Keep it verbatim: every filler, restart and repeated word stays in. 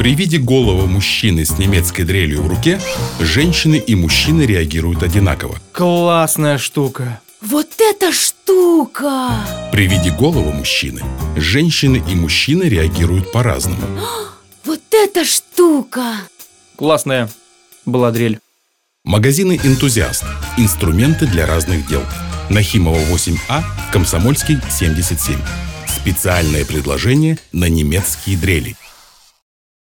При виде голого мужчины с немецкой дрелью в руке женщины и мужчины реагируют одинаково. Классная штука. Вот эта штука! При виде голого мужчины женщины и мужчины реагируют по-разному. Вот эта штука! Классная была дрель. Магазины «Энтузиаст». Инструменты для разных дел. Нахимова восемь А, Комсомольский семьдесят семь. Специальное предложение на немецкие дрели.